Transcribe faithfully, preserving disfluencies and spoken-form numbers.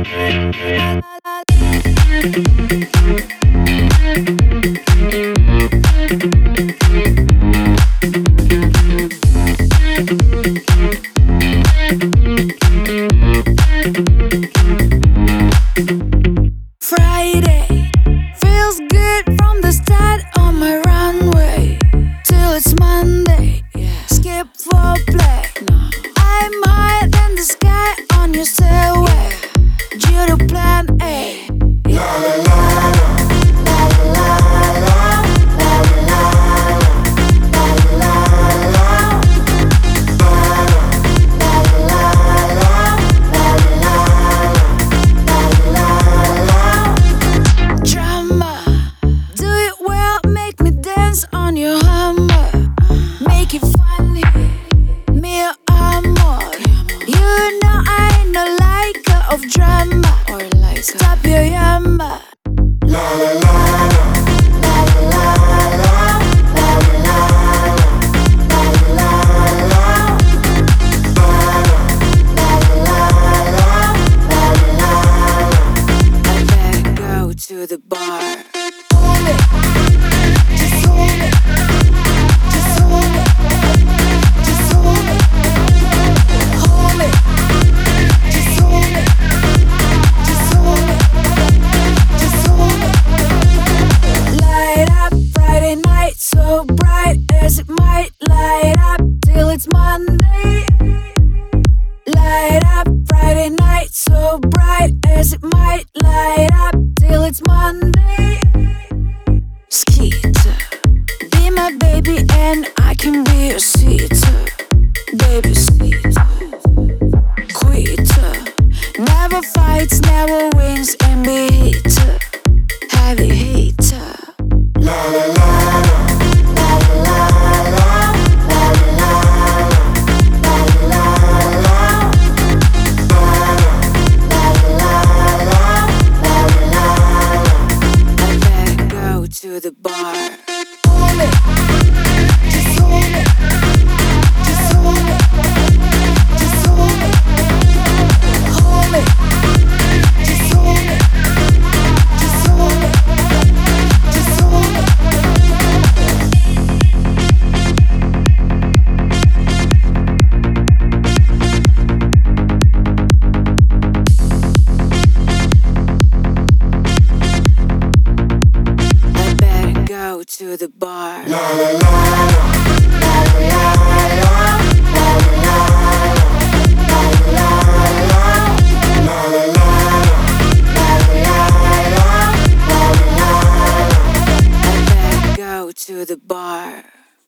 Friday feels good from the start on my runway till it's Monday. Yeah. Skip foreplay. No. I'm higher than the sky on your stairway. Due to plan A. Yeah. La, la, la, la, la, la, la, la, la, la, la. On your Hummer, make it funny, me amor. You know I ain't no liker of drama. Or like stop your yammer. La la la la la la la la la la la. I better go to the bar. Hold it. So bright as it might light up till it's Monday. Light up Friday night, so bright as it might light up till it's Monday. Skeeter, be my baby and I can be your seater. Baby seater, quitter, never fights, never wins, and be heater, heavy heater. La la la. To the bar. Hold it. Just hold it. Just hold it. Just hold it. Hold it. Just hold it. Just hold it. Just hold it. To the bar. La la la la la la la la la. I better go to the bar.